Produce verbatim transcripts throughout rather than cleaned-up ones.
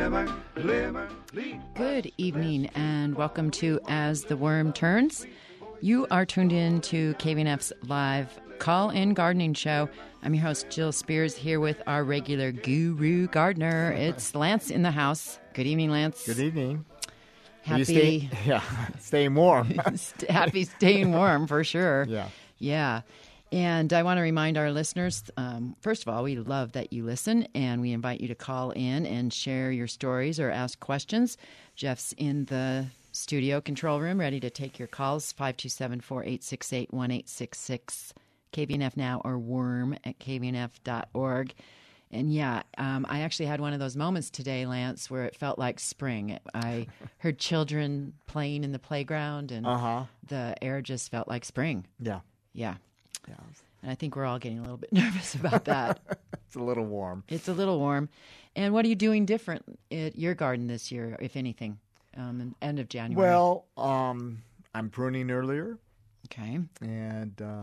glimmer, glimmer, gleam. Good evening and welcome to As the Worm Turns. You are tuned in to K V N F's live call-in gardening show. I'm your host, Jill Spears, here with our regular guru gardener. It's Lance in the house. Good evening, Lance. Good evening. Happy, stay, yeah, staying warm. happy staying warm for sure. Yeah. Yeah. And I want to remind our listeners, um, first of all, we love that you listen, and we invite you to call in and share your stories or ask questions. Jeff's in the studio control room ready to take your calls, five two seven, four eight six eight, one eight six six, K V N F Now, or worm at k v n f dot org. And yeah, um, I actually had one of those moments today, Lance, where it felt like spring. I heard children playing in the playground, and Uh-huh. the air just felt like spring. Yeah. Yeah. Yeah. And I think we're all getting a little bit nervous about that. It's a little warm. It's a little warm. And what are you doing different at your garden this year, if anything, um, in end of January? Well, um, I'm pruning earlier, Okay. and uh,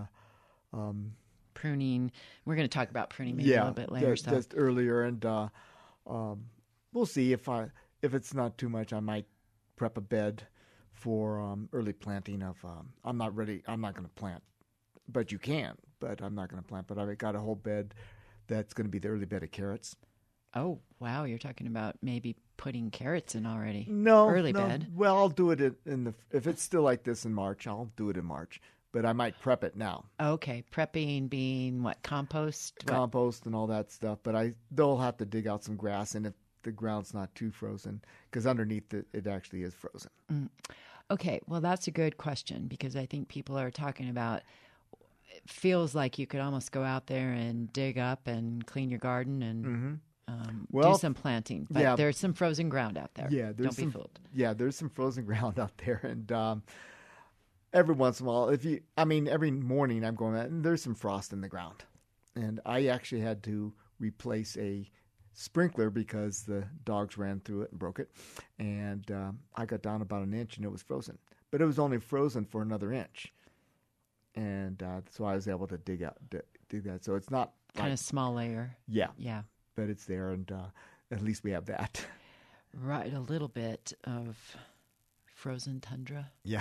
um, Pruning. We're going to talk about pruning maybe a yeah, little bit later. just, So. just earlier, and uh, um, we'll see if I if it's not too much. I might prep a bed for um, early planting of. Um, I'm not ready. I'm not going to plant, but you can. But I'm not going to plant. But I've got a whole bed that's going to be the early bed of carrots. Oh, wow. You're talking about maybe putting carrots in already. No, Early no. bed. Well, I'll do it in, in the. If it's still like this in March, I'll do it in March. But I might prep it now, Okay. Prepping being what? Compost? What? compost and all that stuff. But I they'll have to dig out some grass, and if the ground's not too frozen, because underneath it, it actually is frozen. Mm. Okay. Well, that's a good question, because I think people are talking about. It feels like you could almost go out there and dig up and clean your garden and Mm-hmm. um, Well, do some planting. But yeah. there's some frozen ground out there. Yeah, there's Don't some. be fooled. Yeah, there's some frozen ground out there, and um, every once in a while, if you, I mean, every morning I'm going out, and there's some frost in the ground, and I actually had to replace a sprinkler because the dogs ran through it and broke it, and um, I got down about an inch and it was frozen, but it was only frozen for another inch, and uh, so I was able to dig out, d- dig that. So it's not Kind like, of small layer. yeah, Yeah. but it's there, and uh, at least we have that. Right. A little bit of frozen tundra. Yeah.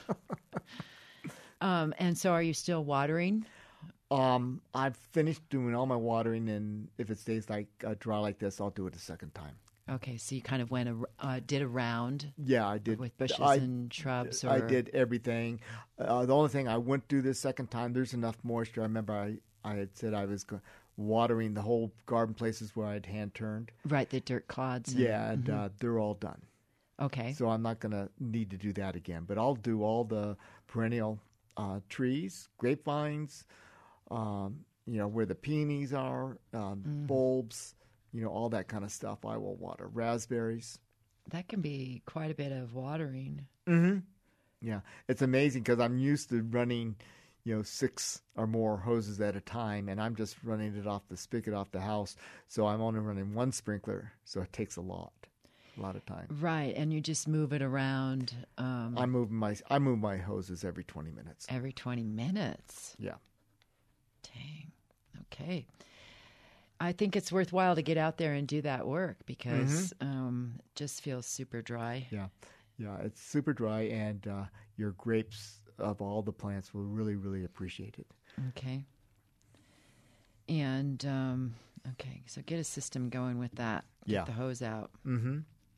Um, and so are you still watering? Um, I've finished doing all my watering, and if it stays like uh, dry like this, I'll do it a second time. Okay. So you kind of went, a, uh, did a round Yeah, I did. with bushes I, and shrubs? Or... I did everything. Uh, the only thing I wouldn't do this second time, there's enough moisture. I remember I, I had said I was go- watering the whole garden places where I'd hand turned. Right. The dirt clods. And, Yeah, and uh, they're all done. Okay. So I'm not going to need to do that again. But I'll do all the perennial uh, trees, grapevines, um, you know, where the peonies are, um, Mm. bulbs, you know, all that kind of stuff I will water. Raspberries. That can be quite a bit of watering. Mm-hmm. Yeah. It's amazing because I'm used to running, you know, six or more hoses at a time, and I'm just running it off the spigot off the house. So I'm only running one sprinkler, so it takes a lot. A lot of time. Right, and you just move it around um, I move my I move my hoses every twenty minutes. every twenty minutes. Yeah. Dang. Okay. I think it's worthwhile to get out there and do that work because um, it just feels super dry. Yeah. Yeah, it's super dry, and uh, your grapes of all the plants will really, really appreciate it. Okay. And, um, okay, so get a system going with that. Get Yeah. the hose out. Mm-hmm.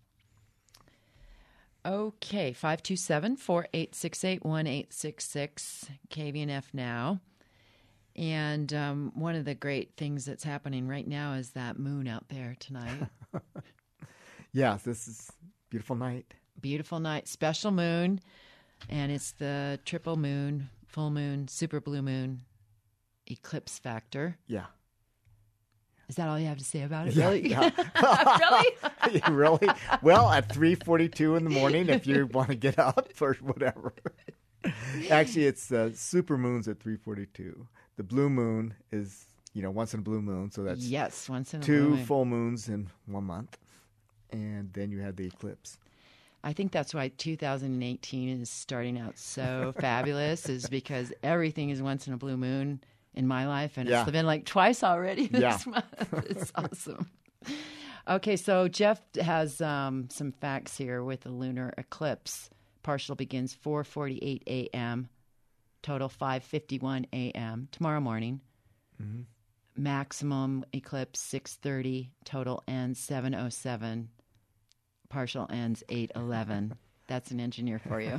Okay, five two seven, four eight six eight, one eight six six, K V N F Now. And um, one of the great things that's happening right now is that moon out there tonight. Yeah, this is a beautiful night. Beautiful night, special moon, and it's the triple moon, full moon, super blue moon, eclipse factor. Yeah. Is that all you have to say about it? Yeah, Really? yeah. Really? Really? Well, at three forty-two in the morning, if you want to get up or whatever. Actually, it's uh, super moons at three forty-two. The blue moon is, you know, once in a blue moon, so that's Yes, once in a two blue moon. full moons in one month, and then you have the eclipse. I think that's why two thousand eighteen is starting out so fabulous, is because everything is once in a blue moon in my life, and Yeah. it's been like twice already this Yeah. month. It's awesome. Okay, so Jeff has um, some facts here with the lunar eclipse. Partial begins four forty-eight a.m., total five fifty-one a.m. tomorrow morning. Mm-hmm. Maximum eclipse six thirty, total ends seven oh seven, partial ends eight eleven. That's an engineer for you.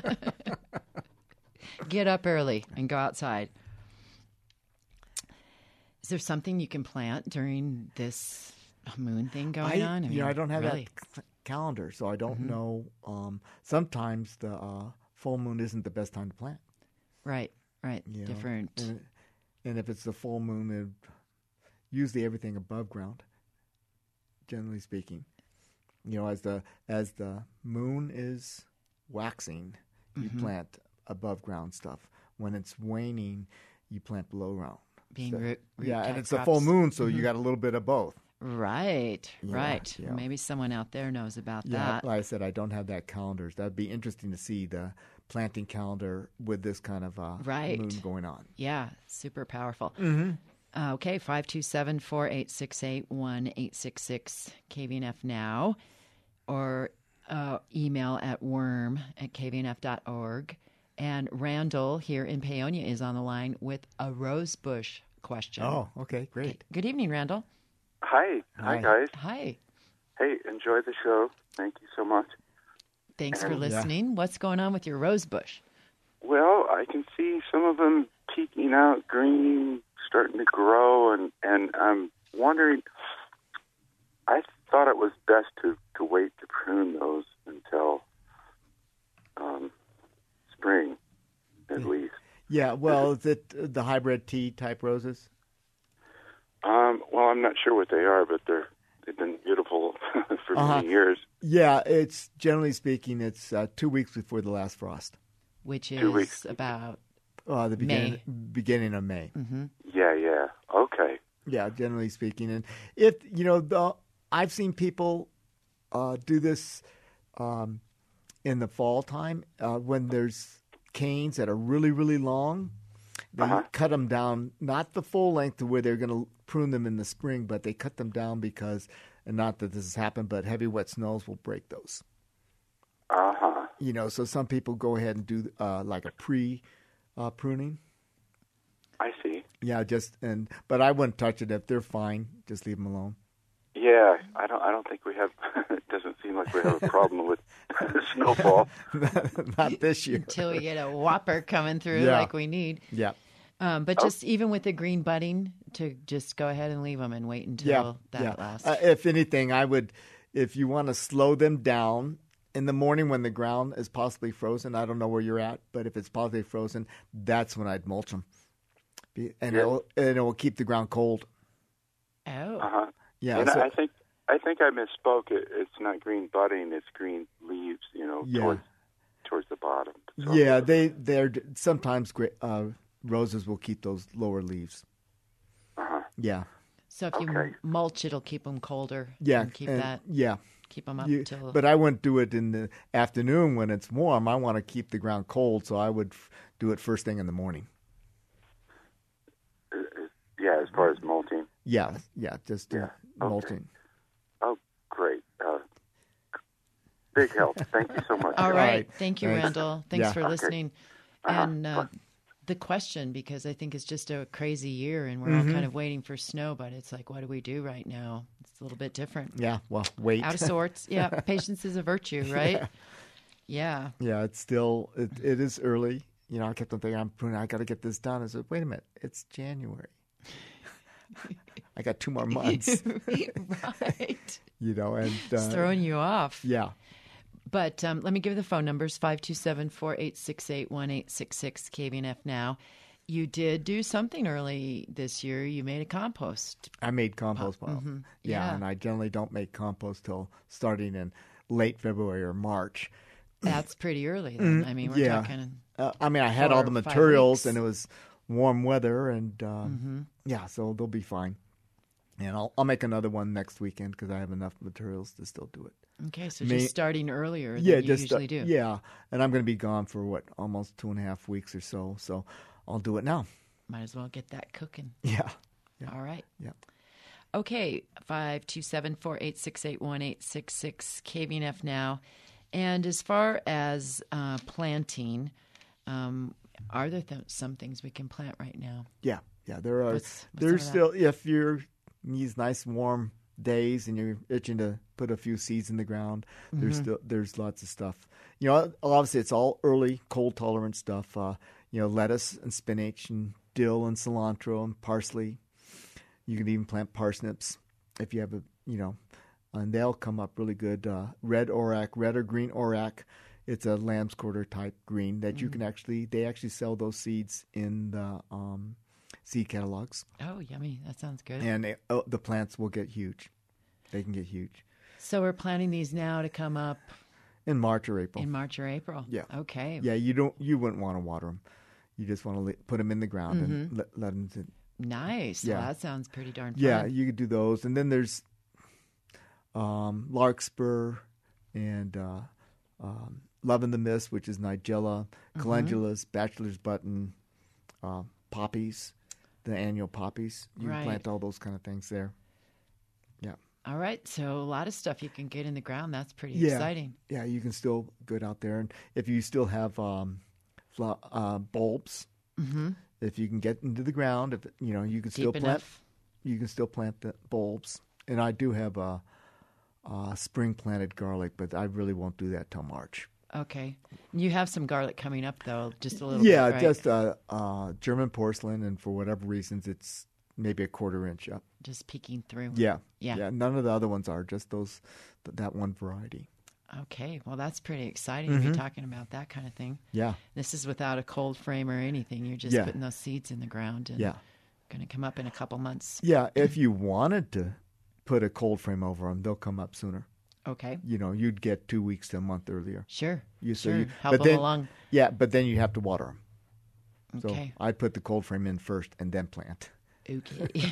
Get up early and go outside. Is there something you can plant during this moon thing going I, on? I you know, mean, I don't have really? that c- calendar, so I don't Mhm. know. Um, sometimes the uh, full moon isn't the best time to plant. Right, right. You know, Different. And, and if it's the full moon, it, usually everything above ground, generally speaking. You know, as the as the moon is waxing, you Mhm. plant above ground stuff. When it's waning, you plant below ground. Being So- root, root yeah, and type it's a crops. full moon, so Mhm. you got a little bit of both. Right, Yeah, right. yeah. Maybe someone out there knows about Yeah, that. like I said, I don't have that calendar. That'd be interesting to see the planting calendar with this kind of uh, Right. moon going on. Yeah, super powerful. Mm-hmm. Uh, okay, five two seven, four eight six eight, one eight six six, K V N F now, or uh, email at worm at k v n f dot org. And Randall here in Paonia is on the line with a rosebush question. Oh, okay, great. Good evening, Randall. Hi. Hi, Hi. guys. Hi. Hey, enjoy the show. Thank you so much. Thanks for Yeah. listening. What's going on with your rosebush? Well, I can see some of them peeking out green, starting to grow, and, and I'm wondering, I thought it was best to, to wait to prune those until um, spring, at Yeah. least. Yeah, well, is it uh, the hybrid tea type roses? Um, well, I'm not sure what they are, but they're, they've been beautiful for Uh-huh. many years. Yeah, it's generally speaking, it's uh, two weeks before the last frost, Which Two is weeks. about uh, the beginning beginning of May. mhm. Yeah, yeah. Okay. Yeah, generally speaking, and if you know, the I've seen people uh, do this um, in the fall time uh, when there's canes that are really, really long. They Uh-huh. cut them down, not the full length to where they're going to prune them in the spring, but they cut them down because, and not that this has happened, but heavy wet snows will break those. Uh-huh. You know, so some people go ahead and do uh, like a pre uh, pruning. I see. Yeah, just and but I wouldn't touch it if they're fine. Just leave them alone. Yeah, I don't. I don't think we have. It doesn't seem like we have a problem with snowfall. Not this year. Until we get a whopper coming through Yeah. like we need. Yeah. Um, but Oh. just even with the green budding, to just go ahead and leave them and wait until Yeah, that yeah. lasts. Uh, if anything, I would, if you want to slow them down in the morning when the ground is possibly frozen. I don't know where you're at, but if it's possibly frozen, that's when I'd mulch them, Be, and Yeah. it'll and it will keep the ground cold. oh, Uh huh. Yeah. and so- I think I think I misspoke. It, it's not green budding; it's green leaves. You know, Yeah. towards towards the bottom. So- yeah. They they're sometimes great. Uh, roses will keep those lower leaves. Uh-huh. Yeah. so if you Okay. mulch, it'll keep them colder. Yeah. and keep and- that, Yeah. keep them up You- till. but I wouldn't do it in the afternoon when it's warm. I want to keep the ground cold, so I would f- do it first thing in the morning. Uh, uh, yeah, as far as molting. Yeah, yeah, just uh, Yeah, okay. molting. Oh, great. Uh, big help. Thank you so much. All All right. right. Thank you, Thanks. Randall. Thanks Yeah. for Okay. listening. Uh-huh. And uh, the question, because I think it's just a crazy year and we're all kind of waiting for snow, but it's like, what do we do right now? It's a little bit different. Yeah, well, wait. Out of sorts. Yeah. Patience is a virtue, right? Yeah. Yeah, it's still it, it is early. You know, I kept on thinking, I'm pruning. I got to get this done. I said, wait a minute, it's January. I got two more months. Right. You know, and It's uh, throwing you off. yeah, But um, let me give you the phone numbers, five two seven, four eight six eight, one eight six six, K V N F now. You did do something early this year. You made a compost. I made compost pile. mhm. Yeah, Yeah. and I generally don't make compost till starting in late February or March. That's pretty early then. I mean, we're Mm-hmm. yeah. talking... Uh, I mean, I had Four all the or five materials, weeks. and it was warm weather, and um, Mm-hmm. yeah, so they'll be fine. And I'll I'll make another one next weekend because I have enough materials to still do it. Okay, so Me- just starting earlier than yeah, you just uh, usually do. yeah, and I'm going to be gone for what almost two and a half weeks or so, so I'll do it now. Might as well get that cooking. Yeah, Yeah. All right. Yeah. Okay, five two seven, four eight six eight, one eight six six, K V N F now. And as far as uh, planting, um, are there th- some things we can plant right now? Yeah, yeah. There are. What's- what's there's some still, if you're these nice warm days and you're itching to put a few seeds in the ground, there's still there's lots of stuff. You know, obviously it's all early cold tolerant stuff. Uh, you know, lettuce and spinach and dill and cilantro and parsley. You can even plant parsnips if you have a, you know, and they'll come up really good. Uh, red orac, red or green orac. It's a lamb's quarter type green that you can actually, they actually sell those seeds in the um, seed catalogs. Oh, yummy. That sounds good. And they, oh, the plants will get huge. They can get huge. So we're planting these now to come up In March or April. in March or April? Yeah. Okay. Yeah, you don't. You wouldn't want to water them. You just want to li- put them in the ground and let, let them. To, Nice. Yeah. Well, that sounds pretty darn fun. yeah, you could do those, and then there's um, larkspur and uh, um, love in the mist, which is nigella, calendulas, bachelor's button, uh, poppies, the annual poppies. You Right. can plant all those kind of things there. Yeah. All right. So a lot of stuff you can get in the ground. That's pretty Yeah. exciting. Yeah, you can still get out there, and if you still have um, fla- uh, bulbs, Mm-hmm. if you can get into the ground, if you know, you can still Deep plant. enough. You can still plant the bulbs, and I do have a, a spring planted garlic, but I really won't do that till March. Okay. You have some garlic coming up, though, just a little Yeah, bit, right? just uh, uh, German porcelain, and for whatever reasons, it's maybe a quarter inch up. Just peeking through. Yeah, Yeah. yeah. None of the other ones are, just those, th- that one variety. Okay. Well, that's pretty exciting if Mm-hmm. you're talking about that kind of thing. Yeah, This is without a cold frame or anything. You're just Yeah. putting those seeds in the ground and yeah, going to come up in a couple months. yeah. If you wanted to put a cold frame over them, they'll come up sooner. Okay. You know, you'd get two weeks to a month earlier. Sure. You so sure. you- Help but them then- along. Yeah, but then you have to water them. So Okay. I'd put the cold frame in first and then plant. Okay.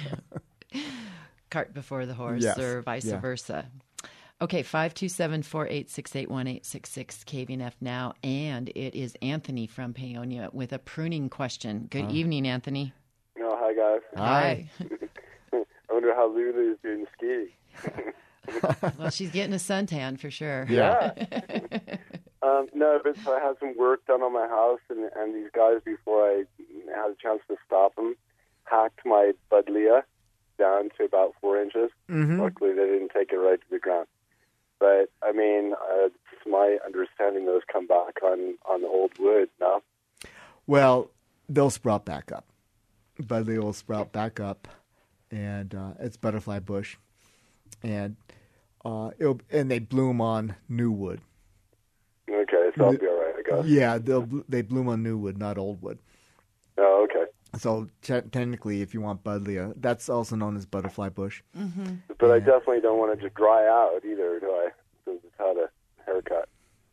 Cart before the horse, Yes. or vice Yeah. versa. Okay, five two seven, four eight six eight, one eight six six, K V N F now. And it is Anthony from Paonia with a pruning question. Good evening, Anthony. Oh, hi, guys. Hi. I wonder how Lulu is doing skiing. Well, she's getting a suntan for sure. Yeah. Um, no, but so I had some work done on my house, and, and these guys, before I had a chance to stop them, hacked my buddleia down to about four inches. Mm-hmm. Luckily, they didn't take it right to the ground. But, I mean, uh, it's my understanding those come back on, on old wood, no? Well, they'll sprout back up. But they will sprout back up, and uh, it's butterfly bush. And uh, it'll, and they bloom on new wood. Okay, so I'll be all right, I guess. Yeah, they'll bl- they bloom on new wood, not old wood. Oh, okay. So te- technically, if you want buddleia, that's also known as butterfly bush. But I definitely don't want it to dry out either, do I? Since it's had a haircut.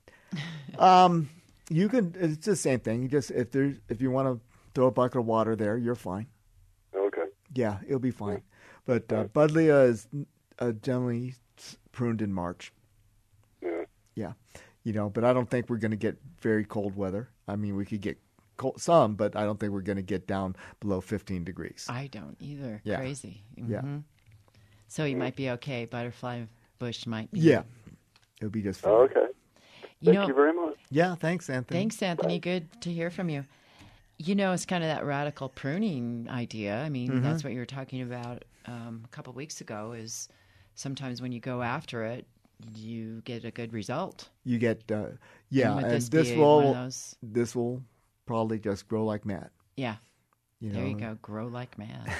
Um, you can. It's the same thing. You just if there's if you want to throw a bucket of water there, you're fine. Okay. Yeah, it'll be fine. But uh, buddleia is uh, generally s- pruned in March. Yeah. Yeah, you know, but I don't think we're going to get very cold weather. I mean, we could get cold, some, but I don't think we're going to get down below fifteen degrees. I don't either. Yeah. Crazy. Yeah. Mhm. So you might be okay. Butterfly bush might be. Yeah, it'll be just fine. Oh, okay. You Thank know, you very much. Yeah, thanks, Anthony. Thanks, Anthony. Good to hear from you. You know, it's kind of that radical pruning idea. I mean, Mm-hmm. that's what you were talking about um, a couple of weeks ago. Is sometimes when you go after it, you get a good result. You get, uh, yeah, would and this this, be will one of those? this will probably just grow like mad. Yeah. You There know, you go. Grow like mad.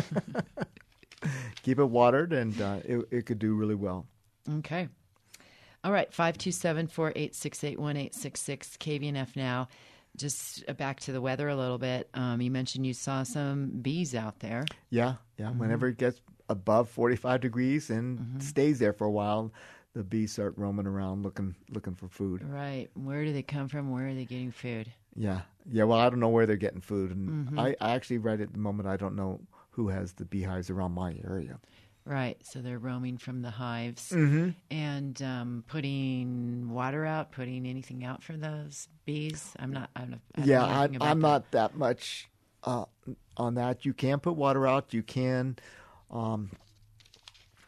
keep it watered, and uh, it it could do really well. Okay. All right. five two seven, four eight six eight, one eight six six, K V N F now. Just uh, back to the weather a little bit. Um, you mentioned you saw some bees out there. Yeah, yeah. Mm-hmm. Whenever it gets above forty-five degrees and stays there for a while, the bees start roaming around looking looking for food. Right. Where do they come from? Where are they getting food? Yeah, yeah. Well, I don't know where they're getting food, and Mm-hmm. I, I actually right at the moment I don't know who has the beehives around my area. Right. So they're roaming from the hives Mm-hmm. and um, putting water out, putting anything out for those bees. I'm not. I'm not. I don't Yeah, know I, anything about I'm that. not that much uh, on that. You can put water out. You can, um,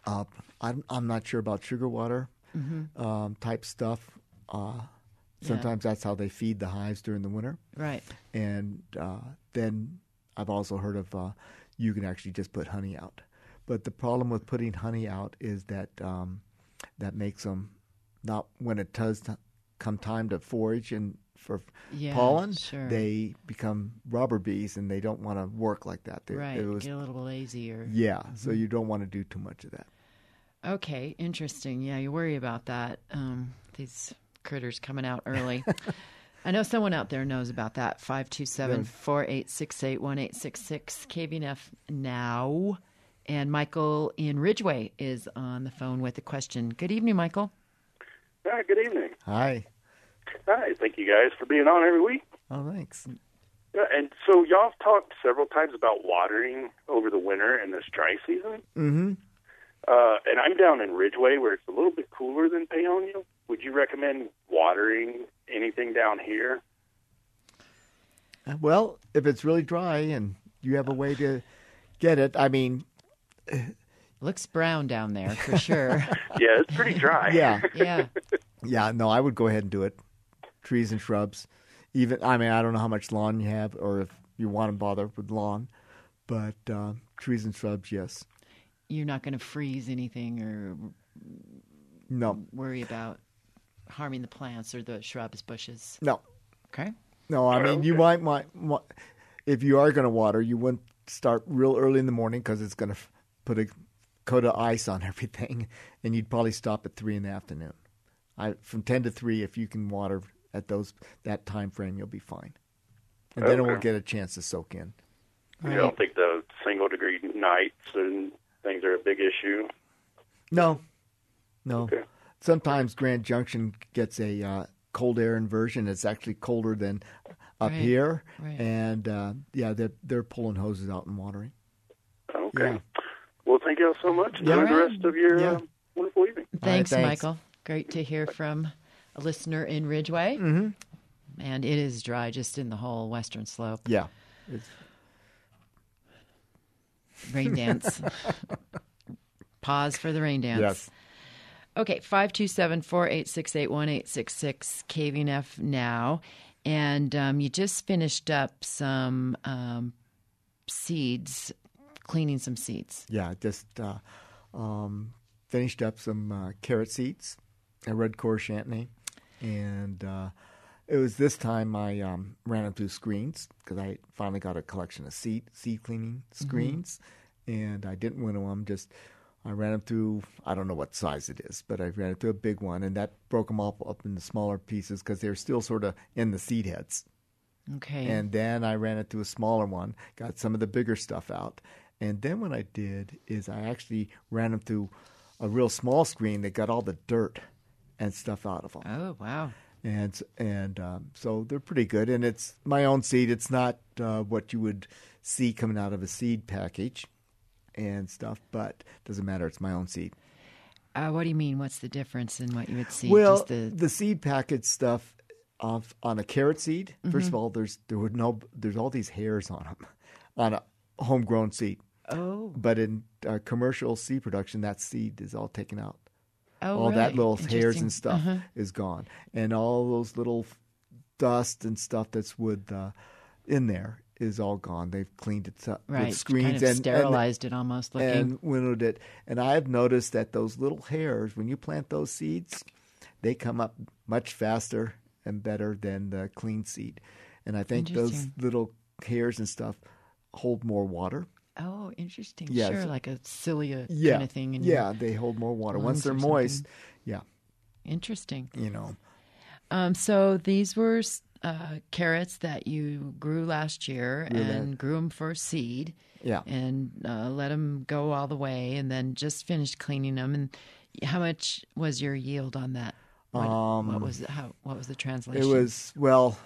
Uh, I'm, I'm not sure about sugar water Mm-hmm. um, type stuff. Uh, sometimes that's how they feed the hives during the winter. Right. And uh, then I've also heard of uh, you can actually just put honey out. But the problem with putting honey out is that um, that makes them not when it does t- come time to forage and for Yeah, pollen, sure. they become robber bees and they don't want to work like that. They, Right. it was- Get a little lazy or. yeah, so you don't want to do too much of that. Okay, interesting. Yeah, you worry about that. Um, these critters coming out early. I know someone out there knows about that. five two seven, four eight six eight, one eight six six, K V N F now. And Michael in Ridgeway is on the phone with a question. Good evening, Michael. Hi, good evening. Hi. Hi, thank you guys for being on every week. Oh, thanks. Yeah, and so y'all have talked several times about watering over the winter and this dry season. Mm-hmm. Uh, and I'm down in Ridgeway where it's a little bit cooler than Paonia. Would you recommend watering anything down here? Well, if it's really dry and you have a way to get it, I mean, Looks brown down there for sure. Yeah, it's pretty dry. yeah. Yeah. Yeah, no, I would go ahead and do it. Trees and shrubs. Even, I mean, I don't know how much lawn you have or if you want to bother with lawn, but uh, trees and shrubs, yes. You're not going to freeze anything or No, worry about harming the plants or the shrubs, bushes. no, Okay. no. I Oh, mean, you okay. might, might, might, if you are going to water, you wouldn't start real early in the morning because it's going to put a coat of ice on everything, and you'd probably stop at three in the afternoon. I from ten to three, if you can water at those that time frame, you'll be fine, and then it Okay. won't get a chance to soak in. You don't think the single degree nights and things are a big issue? No, no. Okay. Sometimes Grand Junction gets a uh, cold air inversion. It's actually colder than up Right, here, right. and uh, yeah, they're they're pulling hoses out and watering. Okay. Yeah. Well, thank you all so much. Enjoy Yeah. the rest of your Yeah. uh, wonderful evening. Thanks, thanks. Michael. Great to hear from a listener in Ridgeway. Mm-hmm. And it is dry just in the whole western slope. Yeah, it's, Rain dance. Pause for the rain dance. yes. Okay, five two seven, four eight six eight, one eight six six, K V N F now. And um, you just finished up some um, seeds, cleaning some seeds. Yeah, just uh, um, finished up some uh, carrot seeds, a red core Chantonnay, and uh, it was this time I um, ran them through screens because I finally got a collection of seed seed cleaning screens, and I didn't winnow them. Just I ran them through. I don't know what size it is, but I ran it through a big one, and that broke them all up into smaller pieces because they're still sort of in the seed heads. Okay. And then I ran it to a smaller one, got some of the bigger stuff out. And then what I did is I actually ran them through a real small screen that got all the dirt and stuff out of them. oh, wow. And and um, so they're pretty good. And it's my own seed. It's not uh, what you would see coming out of a seed package and stuff, but it doesn't matter. It's my own seed. Uh, what do you mean? What's the difference in what you would see? Well, Just the, the seed package stuff of on a carrot seed. First of all, there's there would no there's all these hairs on them on a homegrown seed. oh, But in uh, commercial seed production, that seed is all taken out. oh, all that really? little hairs Interesting. and stuff Uh-huh. is gone, and all those little f- dust and stuff that's with uh, in there is all gone. They've cleaned it up Right. with screens kind of and sterilized it almost and, looking. and winnowed it. And I've noticed that those little hairs, when you plant those seeds, they come up much faster and better than the clean seed. And I think those Interesting. little hairs and stuff hold more water. oh, interesting. Yeah, sure, so- like a cilia Yeah, kind of thing. In your- yeah, they hold more water. Once lungs they're or moist, something. yeah, Interesting. you know. Um, so these were uh, carrots that you grew last year Grew and that- grew them for seed Yeah. and uh, let them go all the way and then just finished cleaning them. And how much was your yield on that? What, Um, what was it, how? What was the It translation? was, well,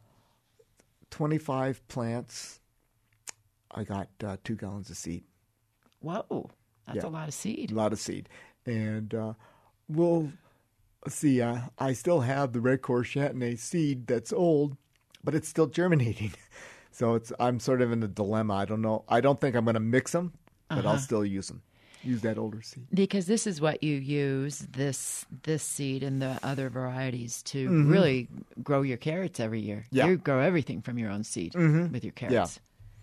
twenty-five plants. I got uh, two gallons of seed, Whoa, that's Yeah. a lot of seed. a lot of seed. And uh, we'll see, uh, I still have the Red Core Chantonnay seed that's old, but it's still germinating. So it's I'm sort of in a dilemma. I don't know. I don't think I'm going to mix them, but I'll Uh-huh. still use them. use that older seed. Because this is what you use, this this seed and the other varieties, to Mm-hmm. really grow your carrots every year. Yeah. You grow everything from your own seed Mm-hmm. with your carrots.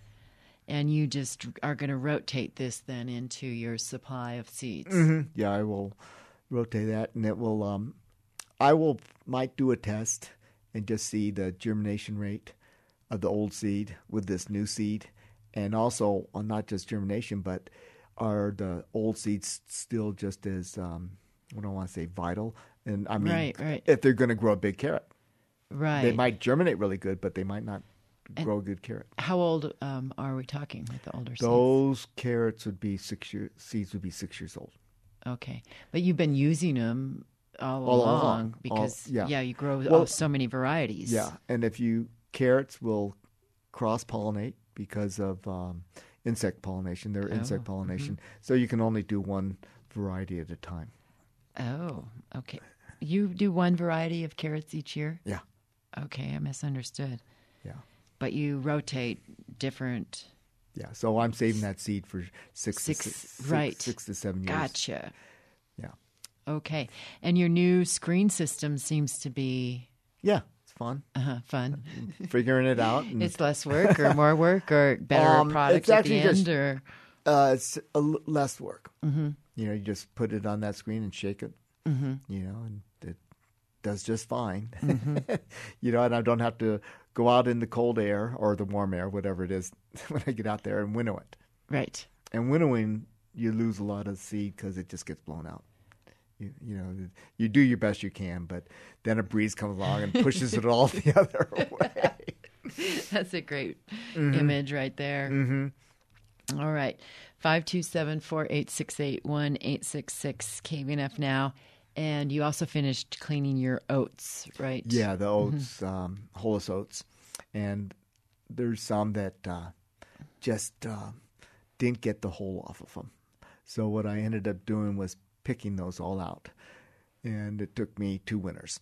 And you just are going to rotate this then into your supply of seeds. Mm-hmm. Yeah, I will rotate that, and it will. Um, I will might do a test and just see the germination rate of the old seed with this new seed, and also on not just germination, but are the old seeds still just as um, what do I want to say vital? And I mean, Right, right. if they're going to grow a big carrot, Right. they might germinate really good, but they might not grow a good carrot. How old um, are we talking with the older seeds? Those carrots would be six years. Seeds would be six years old. Okay. But you've been using them all, All along along. because, All- yeah. yeah, you grow Well, oh, so many varieties. Yeah, and if you carrots will cross pollinate because of um, insect pollination. They're Oh, insect pollination, so you can only do one variety at a time. Oh, okay. You do one variety of carrots each year? Yeah, Okay, I misunderstood. yeah, But you rotate different. yeah. So I'm saving that seed for six, Six- to six, right. six, six to seven years. Gotcha. Yeah, Okay. And your new screen system seems to be yeah. It's fun uh, fun. figuring it out. And, It's less work or more work or better Um, product it's at the actually end just- or uh, it's a l- less work. Mm-hmm. You know, you just put it on that screen and shake it. Mm-hmm. You know, and it does just fine. Mm-hmm. You know, and I don't have to go out in the cold air or the warm air, whatever it is, when I get out there and winnow it. right. And winnowing, you lose a lot of seed because it just gets blown out. You, you know, you do your best you can, but then a breeze comes along and pushes it all the other way. That's a great Mm-hmm. image right there. Mm-hmm. All right. five two seven, four eight six eight, one eight six six K V N F now. And you also finished cleaning your oats, right? Yeah, the oats, um, Holus oats. And there's some that uh, just uh, didn't get the hull off of them. So what I ended up doing was picking those all out. And it took me two winters.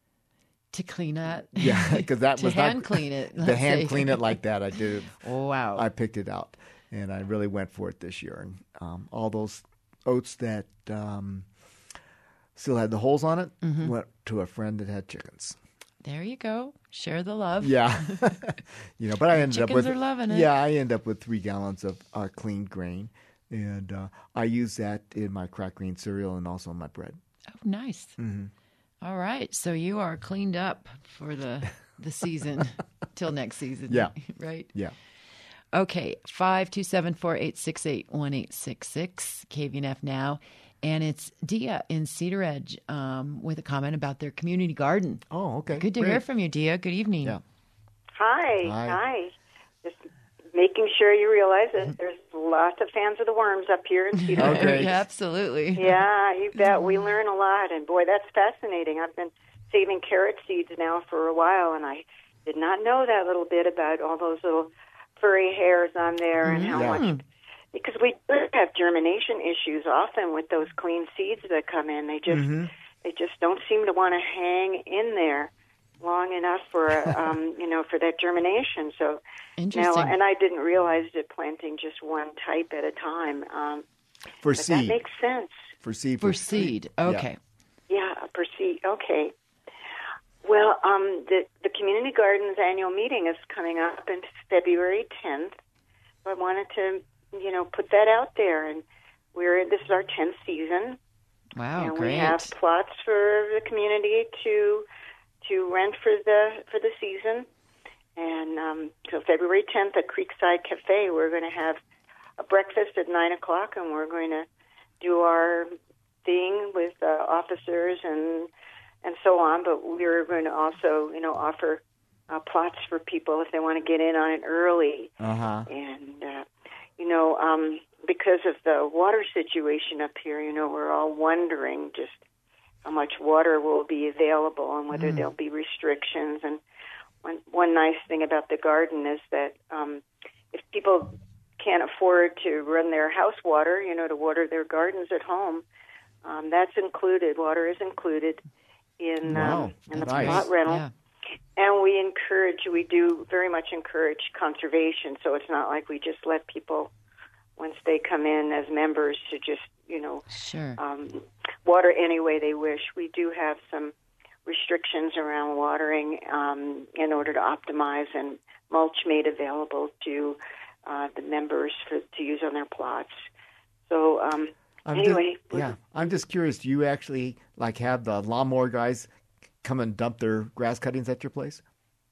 To clean it? Yeah, because that To was hand not, clean it, To let's hand say. clean it like that, I did. Oh, wow. I picked it out, and I really went for it this year. And um, all those oats that um, still had the holes on it Mm-hmm. went to a friend that had chickens. There you go. Share the love. Yeah, you know. But I ended up Chickens with are loving it. Yeah, I ended up with three gallons of uh, clean grain, and uh, I use that in my cracked green cereal and also in my bread. Oh, nice. Mm-hmm. All right. So you are cleaned up for the, the season till next season. Yeah. Right? Yeah. Okay, five two seven four eight six eight one eight six six K V N F now, and it's Dia in Cedar Edge um, with a comment about their community garden. Oh, okay. Good to Great. hear from you, Dia. Good evening. Yeah. Hi, Hi. hi. Just making sure you realize that there's lots of fans of the worms up here in Cedar Edge. Okay. Yeah, absolutely. Yeah, you bet. We learn a lot, and boy, that's fascinating. I've been saving carrot seeds now for a while, and I did not know that little bit about all those little furry hairs on there and how Yeah. much. Because we have germination issues often with those clean seeds that come in. They just Mm-hmm. they just don't seem to want to hang in there long enough for um, you know for that germination. So Interesting. now, and I didn't realize that planting just one type at a time. Um, For but seed. that makes sense. For seed. For seed. Okay. Yeah, per seed. Okay. Well, um, the the community gardens annual meeting is coming up in February tenth. I wanted to, you know, put that out there, and we're this is our tenth season, Wow, and great. we have plots for the community to to rent for the for the season. And um, so February tenth at Creekside Cafe, we're going to have a breakfast at nine o'clock, and we're going to do our thing with uh, officers and and so on. But we're going to also, you know, offer uh, plots for people if they want to get in on it early. Uh-huh. And, uh, you know, um, because of the water situation up here, you know, we're all wondering just how much water will be available and whether there'll be restrictions. And one, one nice thing about the garden is that um, if people can't afford to run their house water, you know, to water their gardens at home, um, that's included. Water is included in, Wow, um, in the nice. plot rental. Yeah. And we encourage, we do very much encourage conservation, so it's not like we just let people once they come in as members to just, you know, Sure. um, water any way they wish. We do have some restrictions around watering um, in order to optimize, and mulch made available to uh, the members for, to use on their plots. So um, I'm anyway, just, yeah, I'm just curious. Do you actually like have the lawnmower guys come and dump their grass cuttings at your place?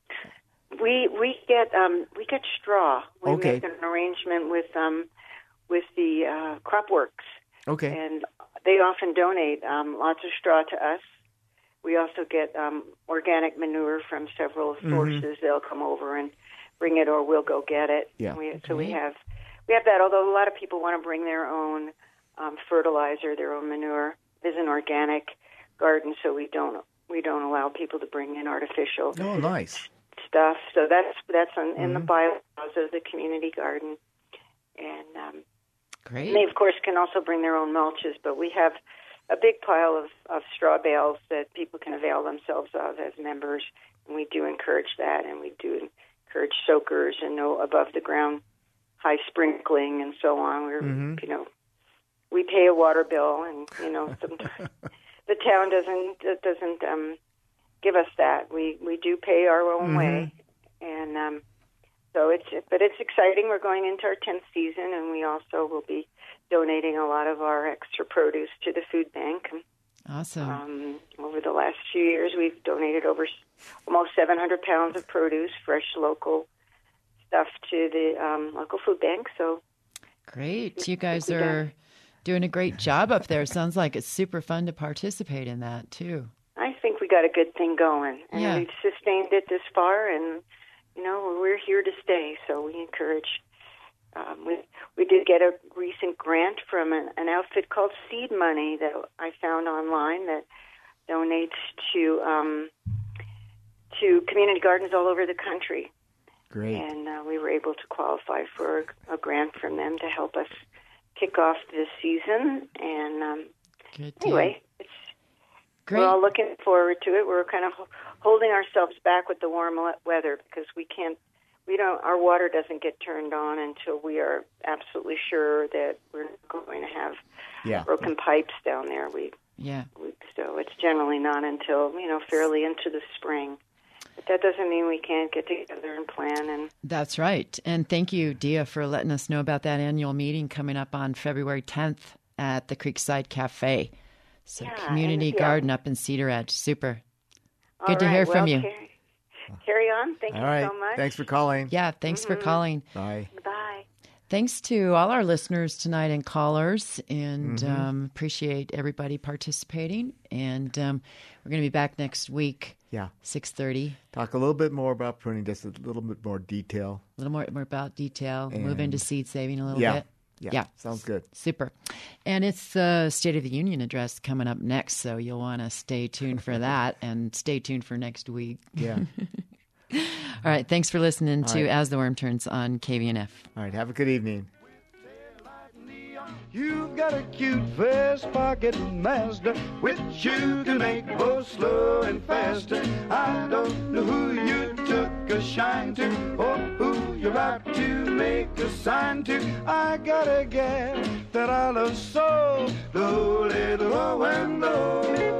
we we get um, we get straw. We Okay. make an arrangement with um, with the uh, CropWorks, Okay. and they often donate um, lots of straw to us. We also get um, organic manure from several Mm-hmm. sources. They'll come over and bring it, or we'll go get it. Yeah. We, so we have we have that. Although a lot of people want to bring their own um, fertilizer, their own manure. There's an organic garden, so we don't we don't allow people to bring in artificial Oh, nice. stuff. So that's that's on, in the Mhm. bylaws of the community garden, and um, Great. they of course can also bring their own mulches. But we have a big pile of, of straw bales that people can avail themselves of as members, and we do encourage that, and we do encourage soakers and no above the ground high sprinkling and so on. We're Mhm. you know we pay a water bill, and you know sometimes the town doesn't doesn't um, give us that. We we do pay our own Mhm. way, and um, so it's but it's exciting. We're going into our tenth season, and we also will be donating a lot of our extra produce to the food bank. Awesome. Um, over the last few years, we've donated over s- almost seven hundred pounds of produce, fresh local stuff, to the um, local food bank. So Great. You guys we are doing a great job up there. Sounds like it's super fun to participate in that, too. I think we got a good thing going, and Yeah. we've sustained it this far, and you know we're here to stay. So we encourage. Um, we we did get a recent grant from an, an outfit called Seed Money that I found online that donates to um, to community gardens all over the country, Great. and uh, we were able to qualify for a grant from them to help us kick off this season. And um, Good deal. anyway, it's Great. we're all looking forward to it. We're kind of ho- holding ourselves back with the warm le- weather because we can't, we don't, our water doesn't get turned on until we are absolutely sure that we're not going to have Yeah. broken pipes down there. We, Yeah. we, so it's generally not until, you know, fairly into the spring. But that doesn't mean we can't get together and plan. And That's right. And thank you, Dia, for letting us know about that annual meeting coming up on February tenth at the Creekside Cafe. So Yeah, community and- yeah. garden up in Cedar Edge. Super. all Good to right, hear well, from you. Carry, carry on. Thank All you right. so much. Thanks for calling. Yeah, thanks for calling. Bye. Bye. Thanks to all our listeners tonight and callers, and Mm-hmm. um, appreciate everybody participating. And um, we're going to be back next week, Yeah. six thirty. Talk a little bit more about pruning, just a little bit more detail. A little more, more about detail, move into And- seed saving a little Yeah. bit. Yeah. Yeah. Sounds good. Super. And it's the State of the Union address coming up next, so you'll want to stay tuned for that and stay tuned for next week. Yeah. All right. Thanks for listening to right. As the Worm Turns on K V N F. All right. Have a good evening. You've got a cute vest pocket master, which you can make both slow and faster. I don't know who you took a shine to, or who you're about to make a sign to. I got a gal that I love so, though little oh and oh.